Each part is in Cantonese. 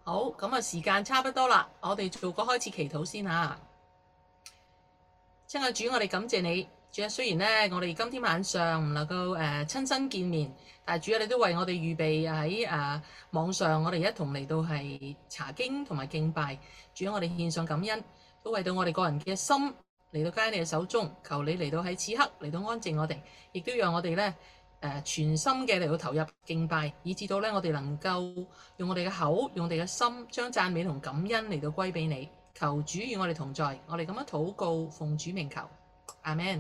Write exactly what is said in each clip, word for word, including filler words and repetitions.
好，咁啊時間差不多啦，我哋做個開始祈禱先嚇。親愛主，我哋感謝你，主啊，雖然咧我哋今天晚上唔能夠誒、呃、親身見面，但係主啊，你都為我哋預備喺誒、呃、網上，我哋一同嚟到係查經同埋敬拜。主啊，我哋獻上感恩，都為到我哋個人嘅心嚟到交喺你嘅手中，求你嚟到喺此刻嚟到安靜我哋，亦都讓我哋咧。誒全心嘅嚟到投入敬拜，以至到咧我哋能夠用我哋嘅口，用我哋嘅心，將讚美同感恩嚟到歸俾你。求主與我哋同在，我哋咁樣禱告，奉主名求，阿們。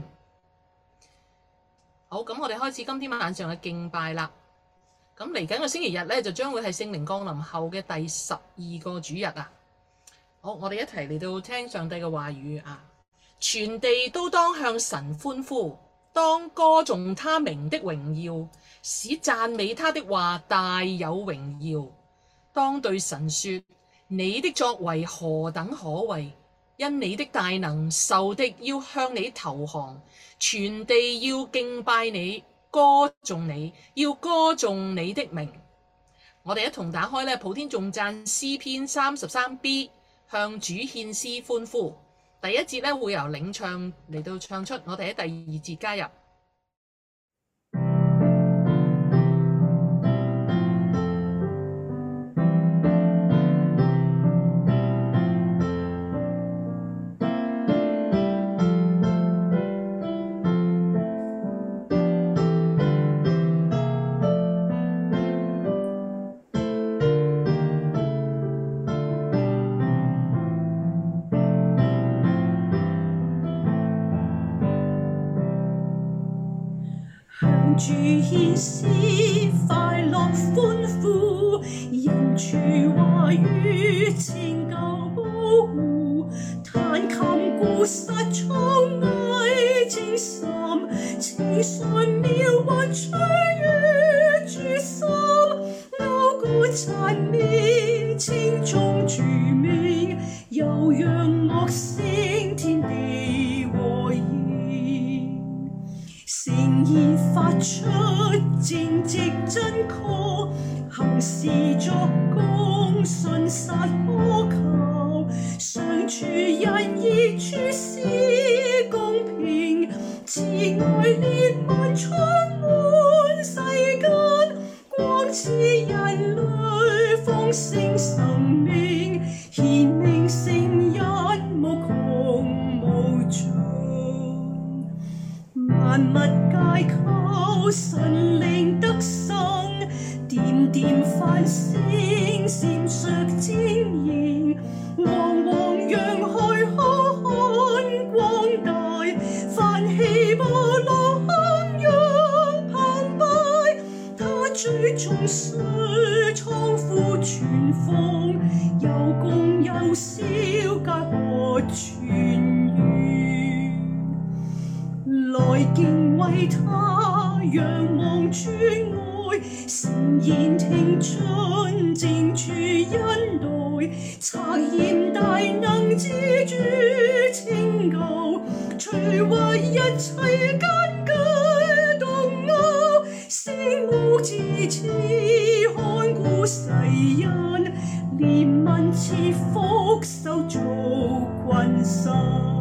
好，咁我哋開始今天晚上嘅敬拜啦。咁嚟緊個星期日咧，就將會係聖靈降臨後嘅第十二個主日啊。好，我哋一齊嚟到聽上帝嘅話語啊！全地都當向神歡呼。當歌頌他名的榮耀，使讚美他的話大有榮耀。當對神說：你的作為何等可畏！因你的大能，仇敵要向你投降，全地要敬拜你，歌頌你，要歌頌你的名。我哋一同打開咧普天頌讚詩篇三十三 B， 向主獻詩歡呼。第一節咧會由領唱嚟到唱出，我哋喺第二節加入。 主獻詩快樂歡呼，因主話語拯救保護，彈琴鼓瑟創藝精心，情信妙韻吹於主心，迠鼓讚美稱頌主名，悠揚樂聲天地和應。聖言發出正直真確，行事作工信實可靠，上主仁義處事公平，慈愛憐憫充滿世間，光賜人類豐盛生命，顯明聖人無窮無盡。萬物皆靠神靈得生，點點繁星閃爍晶瑩，汪汪洋海浩瀚廣大，泛起波浪洶湧澎湃，他最眾水創富全豐，有功有笑皆可傳揚。來敬畏他，仰望主愛，誠言聽盡正主恩待，察驗大能之主拯救，摧毀一切艱巨動搖，聖母之慈看顧世人，憐憫賜福手足群生。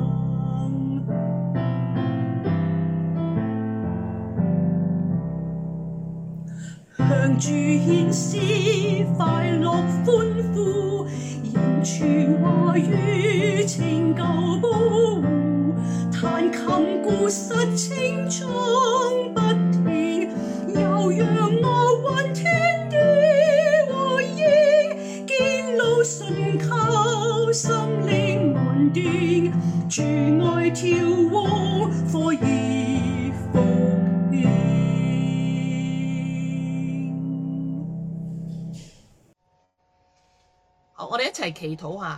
向主獻詩快樂歡呼，因主話語拯救保護，彈琴鼓瑟稱頌不停，悠揚樂韻天地和應，堅路信靠心靈穩定，主愛調和火熱復興。 好，我哋一齊祈禱下。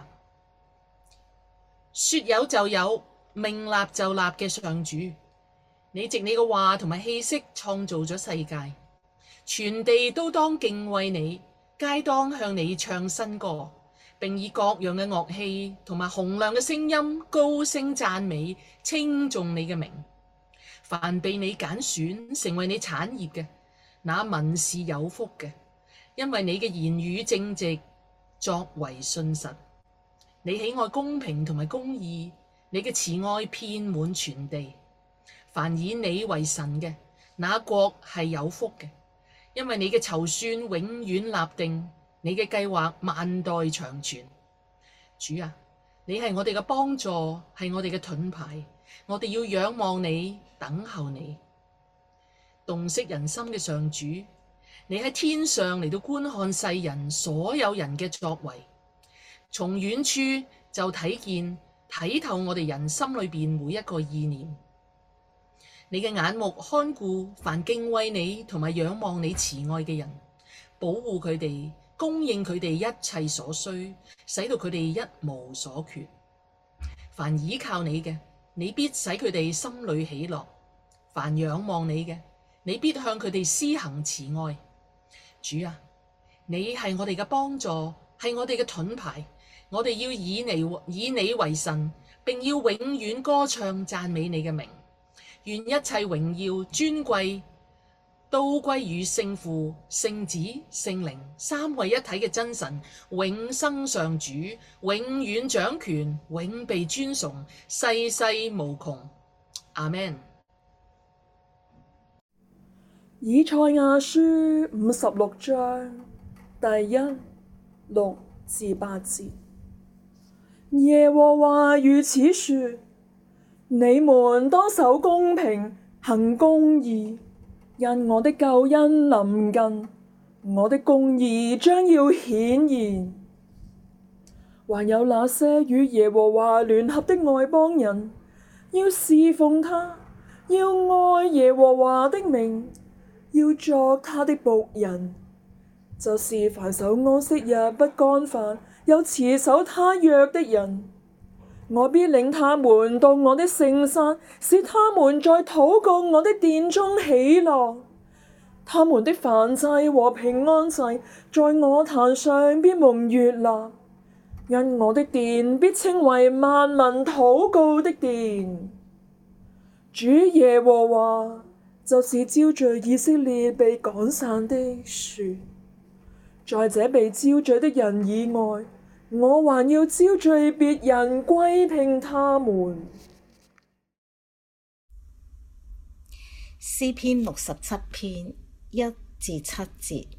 說有就有，命立就立嘅上主，你藉你嘅話同埋氣息創造咗世界，全地都當敬畏你，皆當向你唱新歌，並以各樣嘅樂器同埋洪亮嘅聲音高聲讚美稱頌你嘅名。凡被你揀選成為你產業嘅，那民是有福嘅，因為你嘅言語正直， 作為信實。你喜愛公平同埋公義，你嘅慈愛遍滿全地。凡以你為神嘅，那國係有福嘅，因為你嘅籌算永遠立定，你嘅計劃萬代長存。主啊，你係我哋嘅幫助，係我哋嘅盾牌，我哋要仰望你，等候你。洞悉人心嘅上主，你喺天上嚟到觀看世人所有人嘅作為，從遠處就睇見睇透我哋人心裏邊每一個意念。你嘅眼目看顧凡敬畏你同埋仰望你慈愛嘅人，保護佢哋，供應佢哋一切所需，使到佢哋一無所缺。凡倚靠你嘅，你必使佢哋心裏喜樂；凡仰望你嘅，你必向佢哋施行慈愛。主啊，你係我哋嘅幫助，係我哋嘅盾牌，我哋要以你以你為神，並要永遠歌唱讚美你嘅名。願一切榮耀尊貴都歸於聖父、聖子、聖靈三位一體嘅真神，永生上主，永遠掌權，永被尊崇，世世無窮。阿們。 以賽亞書五十六章第一六至八節，耶和華如此說：你們當守公平，行公義，因我的救恩臨近，我的公義將要顯現。還有那些與耶和華聯合的外邦人，要侍奉他，要愛耶和華的名，要作他的僕人，就是凡守安息日不干犯，又持守他約的人。我必領他們到我的聖山，使他們在禱告我的殿中喜樂。他們的燔祭和平安祭在我壇上必蒙悅納，因我的殿必稱為萬民禱告的殿。主耶和華就是招聚以色列被趕散的說：在這被招聚的人以外，我還要招聚別人歸併他們。 詩篇六十七篇一至七節。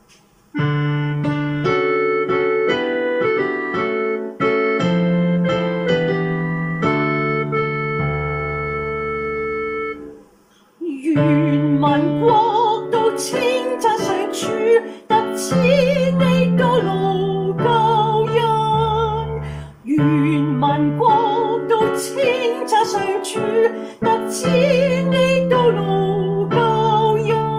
願萬國都稱讚上主，特賜你道路救恩。願萬國都稱讚上主，特賜你道路救恩。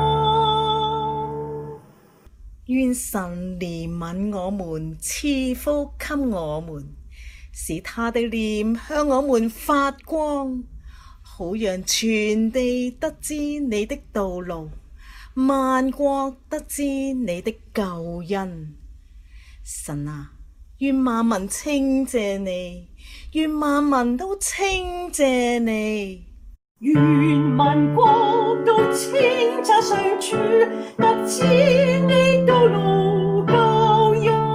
願神憐憫我們，賜福給我們，使他的臉向我們發光，好讓全地得知你的道路，萬國得知你的救恩。神啊，願萬民稱謝你，願萬民都稱謝你。 願萬國都稱讚上主，特賜你道路救恩。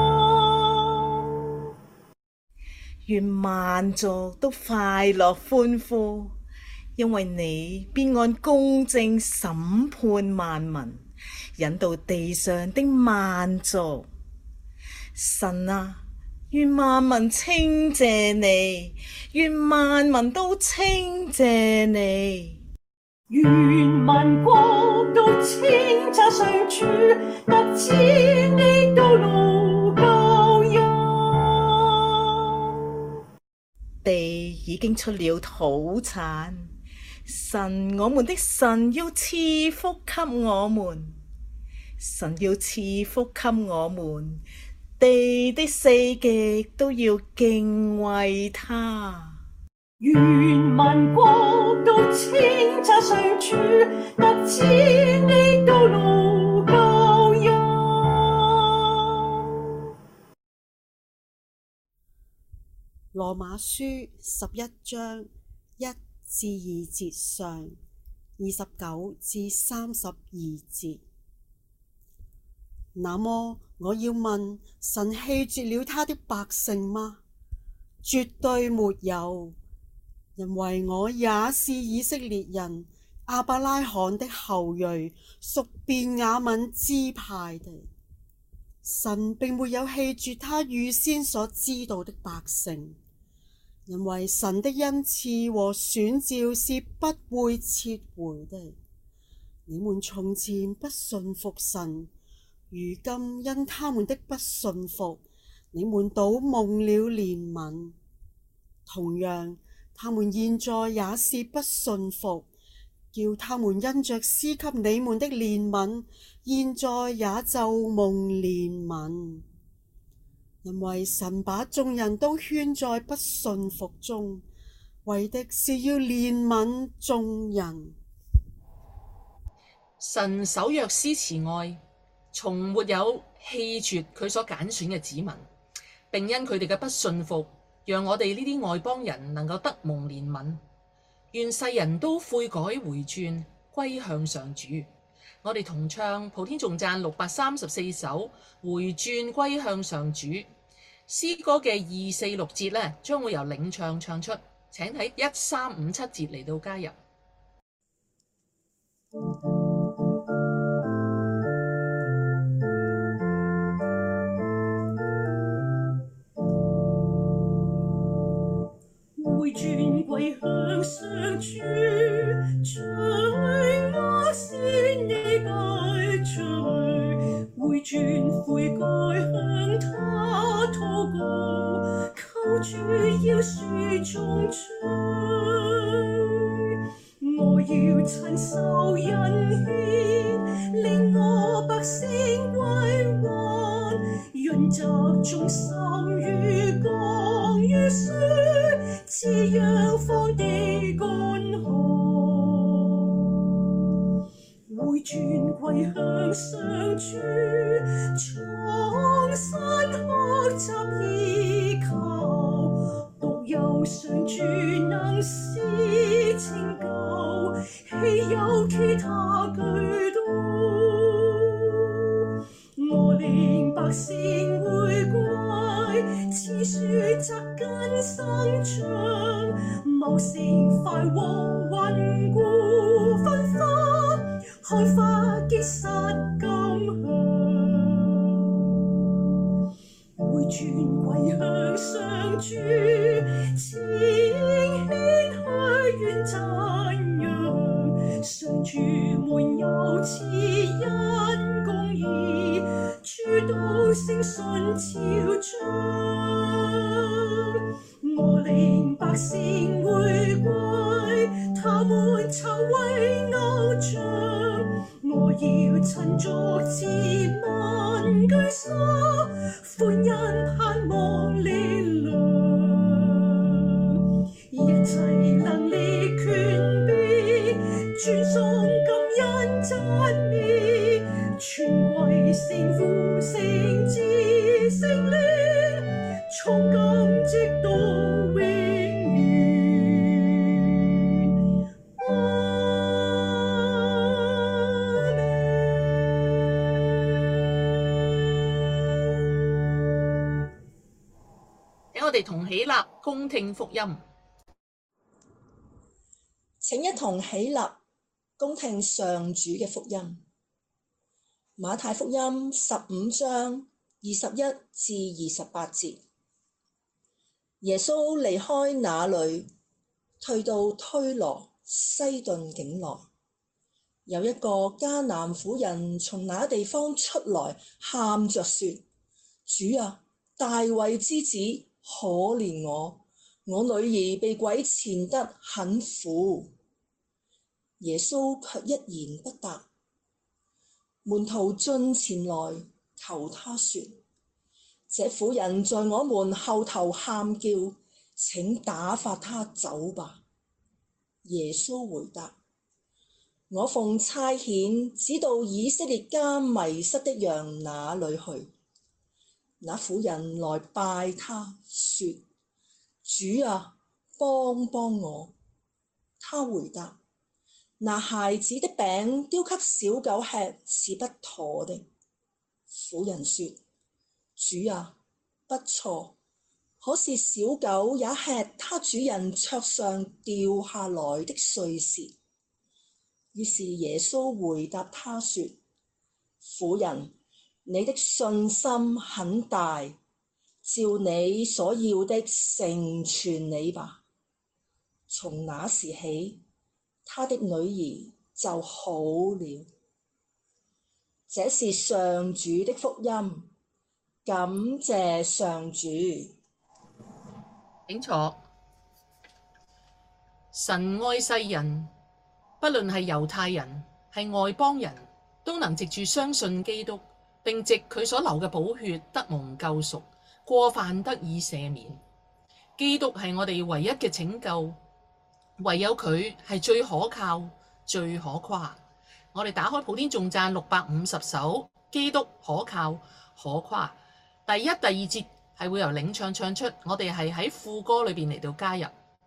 願萬族都快樂歡呼，因為你必按公正審判萬民，引導地上的萬族。神啊，願萬民稱謝你，願萬民都稱謝你。 願萬國都稱讚上主，特賜你道路救恩。 地已經出了土產，神我們的神要賜福給我們，神要賜福給我們，地的四極都要敬畏他。 願萬國都稱讚上主，特賜你道路救恩。 羅馬書十一章一至二節上，二十九至三十二節。 那麼我要問，神棄絕了他的百姓嗎？絕對沒有，因為我也是以色列人亞伯拉罕的後裔，屬便雅憫支派的。神並沒有棄絕他預先所知道的百姓，因為神的恩賜和選召是不會撤回的。你們從前不信服神，如今因他們的不信服，你們倒蒙了憐憫。同樣，他們現在也是不信服，叫他們因着施給你們的憐憫，現在也就蒙憐憫。因為神把眾人都圈在不信服中，為的是要憐憫眾人。 神守約施慈愛，從沒有棄絕佢所揀選嘅子民，並因佢哋嘅不信服，讓我哋呢啲外邦人能夠得蒙憐憫。願世人都悔改回轉，歸向上主。我哋同唱普天頌讚六百三十四首回轉歸向上主。詩歌嘅二四六節呢，將會由領唱唱出，請喺一三五七節嚟到加入。 回轉歸向上主，罪惡先你解除，回轉悔改向他禱告，求主饒恕眾罪。我要親受恩典，令我百姓歸還，潤澤眾心如降雨水，滋養荒地乾旱。回轉歸向上主，重新學習依靠，獨有上主能施拯救，豈有其他居多？我令百姓回歸，似樹扎根生長，茂盛快和穩固芬花，開花結實甘香。回轉歸向上主，請謙虛願讚揚，上主滿有慈恩公義，諸道誠信昭彰。我令百姓回歸，他們曾為偶像，我要親族自問居所，歡欣盼望力量，一切能力權柄，尊崇感恩讚美，全歸聖父聖子聖靈，從今直到永遠。阿們。 請我哋同起立，恭聽福音。 請一同起立，恭聽上主嘅福音。馬太福音十五章二十一至二十八節，耶穌離開那裏，退到推羅西頓境內。有一個迦南婦人從那地方出來，喊着說：主啊，大衛之子，可憐我，我女兒被鬼纏得很苦。耶穌卻一言不答。門徒進前來求他說：這婦人在我們後頭喊叫，請打發她走吧。耶穌回答：我奉差遣指到以色列家迷失的羊那裏去。那婦人來拜他說：主啊，幫幫我。他回答：拿孩子的餅丟給小狗吃是不妥的。 婦人說：主啊，不錯，可是小狗也吃它主人桌上掉下來的碎屑。於是耶穌回答他說：婦人，你的信心很大，照你所要的成全你吧。從那時起，他的女兒就好了。這是上主的福音，感謝上主。 請坐。神愛世人，不論係猶太人係外邦人，都能藉住相信基督，並藉佢所流嘅寶血得蒙救贖，過犯得以赦免。基督係我哋唯一嘅拯救，唯有佢係最可靠、最可誇。我哋打開普天頌讚六百五十首，基督可靠可誇。第一、第二節係會由領唱唱出，我哋係喺副歌裏邊嚟到加入。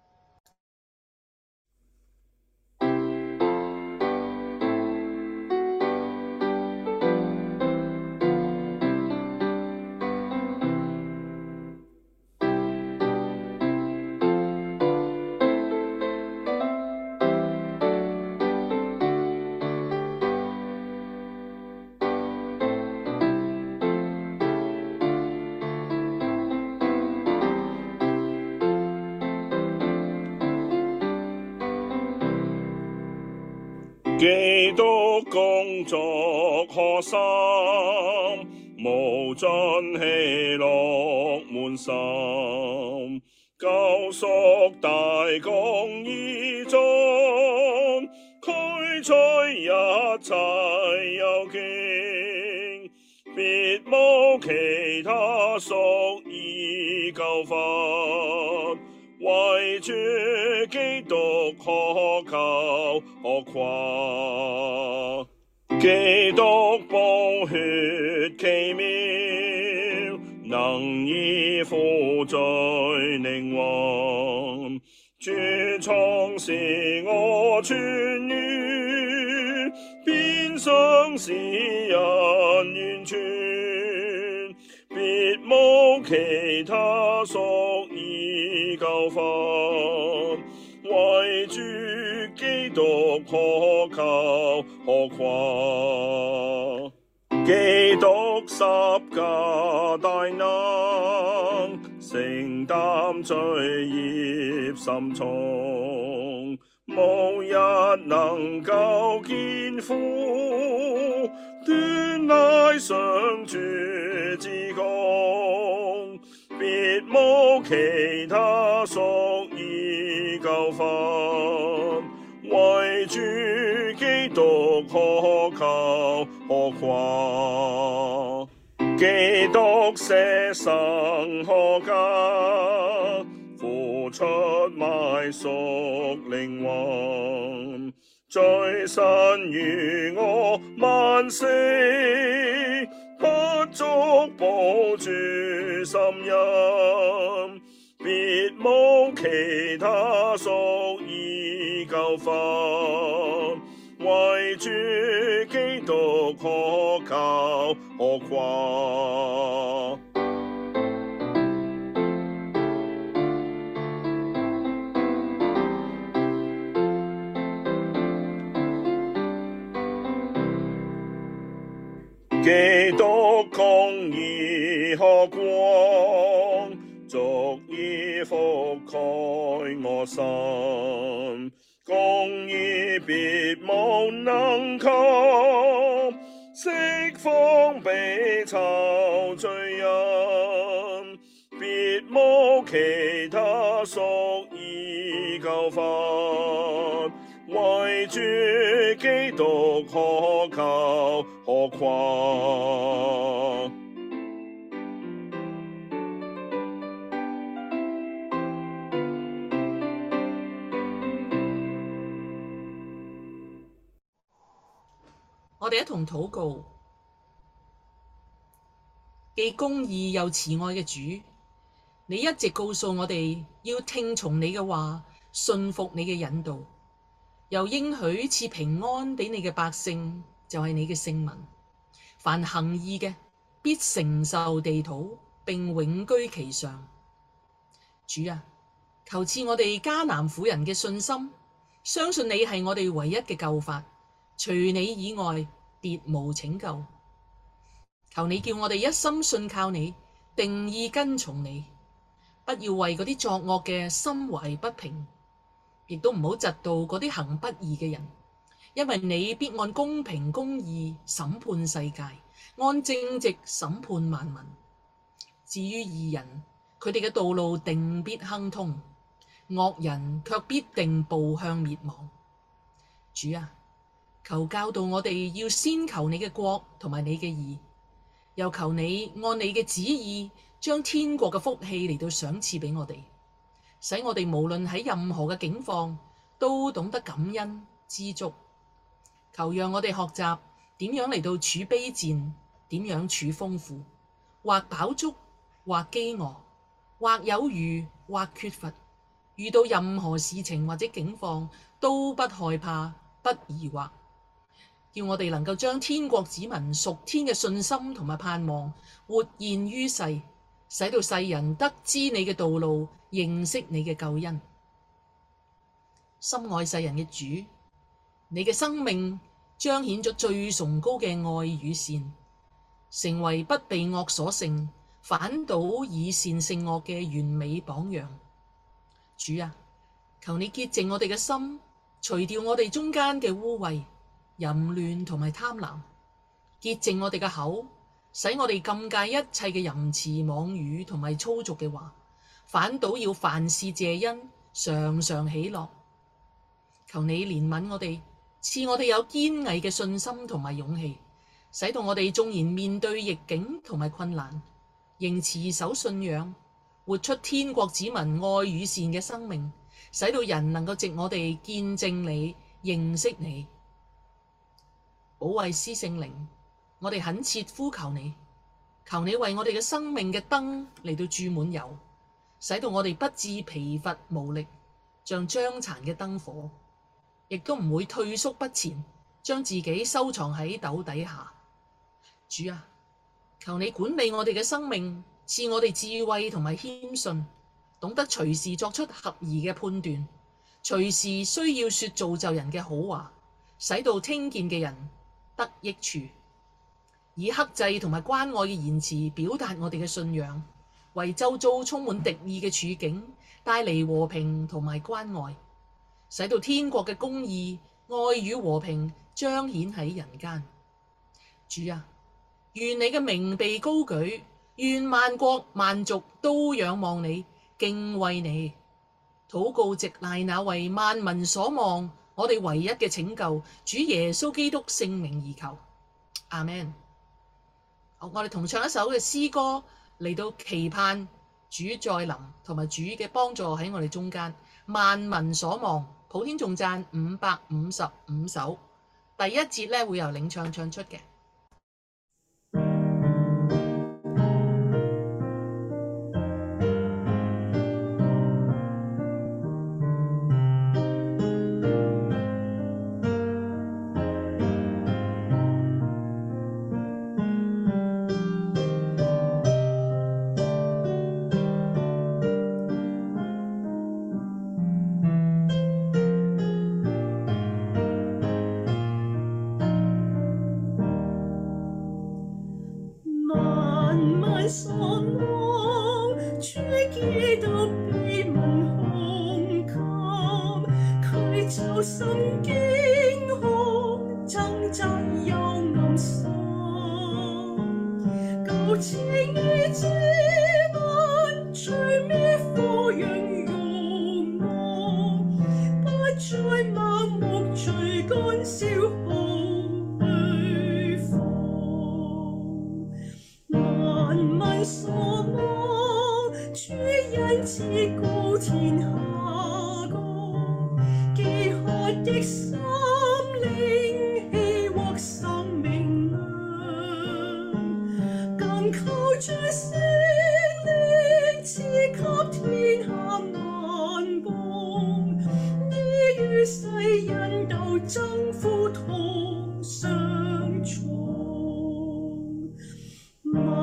基督工作可心，無盡喜樂滿心，救贖大功已盡，驅除一切憂驚，別無其他屬意救罰。為主基督可靠可誇，基督寶血奇妙，能以付罪靈魂。主創使我痊癒，變相使人完全，別無其他屬意救罰。為主基督可靠可誇，基督十架大能，承擔罪孽深重，無一能夠肩負，斷乃上主之功，別無其他屬意救罰。為主基督可靠可誇，基督捨生可嘉，付出買贖靈魂，罪身與我萬死，不足保主心印，別無其他屬意救罰。為主基督可靠可誇，基督公義可光，足以覆蓋我心。公義別無能及，釋放被囚罪人，別無其他屬意救罰。為主基督可靠可誇， 我哋一同禱告，既公義又慈愛嘅主，你一直告訴我哋要聽從你嘅話，信服你嘅引導，又應許賜平安俾你嘅百姓，就係你嘅聖民。凡行義嘅必承受地土並永居其上。主啊，求賜我哋迦南婦人嘅信心，相信你係我哋唯一嘅救法，除你以外別無拯救。求你叫我哋一心信靠你，定意跟從你，不要為嗰啲作惡嘅心懷不平，亦都唔好嫉妒嗰啲行不義嘅人，因為你必按公平公義審判世界，按正直審判萬民。至於義人，佢哋嘅道路定必亨通，惡人卻必定步向滅亡。主啊，求教導我哋要先求你嘅國同埋你嘅義，又求你按你嘅旨意將天國嘅福氣嚟到賞賜俾我哋，使我哋無論喺任何嘅境況都懂得感恩知足。求讓我哋學習點樣嚟到處卑賤，點樣處豐富，或飽足，或飢餓，或有餘，或缺乏。遇到任何事情或者境況，都不害怕，不疑惑。叫我哋能夠將天國子民屬天嘅信心同埋盼望活現於世，使到世人得知你嘅道路，認識你嘅救恩。深愛世人嘅主，你嘅生命彰顯咗最崇高嘅愛與善，成為不被惡所勝，反倒以善勝惡嘅完美榜樣。主啊，求你潔淨我哋嘅心，除掉我哋中間嘅污穢、淫亂同埋貪婪，潔淨我哋嘅口，使我哋禁戒一切嘅淫詞妄語同埋粗俗嘅話，反倒要凡事謝恩，常常喜樂。求你憐憫我哋，賜我哋有堅毅嘅信心同埋勇氣，使到我哋縱然面對逆境同埋困難，仍持守信仰，活出天國子民愛與善嘅生命，使到人能夠藉我哋見證你、認識你。保惠師聖靈，我哋懇切呼求你，求你為我哋嘅生命嘅燈嚟到注滿油，使到我哋不致疲乏無力，像將殘嘅燈火，亦都唔會退縮不前，將自己收藏喺斗底下。主啊，求你管理我哋嘅生命，賜我哋智慧同埋謙遜，懂得隨時作出合宜嘅判斷，隨時需要說造就人嘅好話，使到聽見嘅人得益處，以克制同埋關愛嘅言辭表達我哋嘅信仰，為周遭充滿敵意嘅處境帶嚟和平同埋關愛，使到天國嘅公義、愛與和平彰顯喺人間。主啊，願你嘅名被高舉，願萬國萬族都仰望你，敬畏你。禱告直賴那為萬民所望，我哋唯一嘅拯救主耶穌基督聖名而求，阿們。好，我哋同唱一首嘅詩歌嚟到期盼主再臨，同埋主嘅幫助喺我哋中間。萬民所望，普天頌讚五百五十五首，第一節咧會由領唱唱出嘅。 萬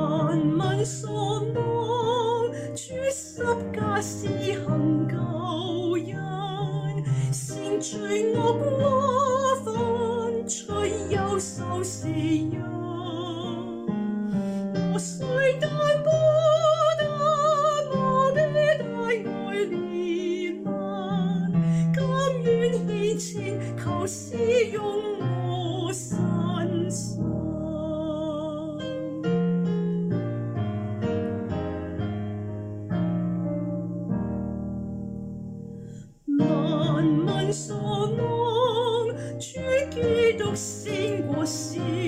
施行救恩，成罪惡過犯，隨憂愁是因。我雖但不得我的大愛憐憫，甘願獻前求施用我身心。萬民所望，主基督勝過死。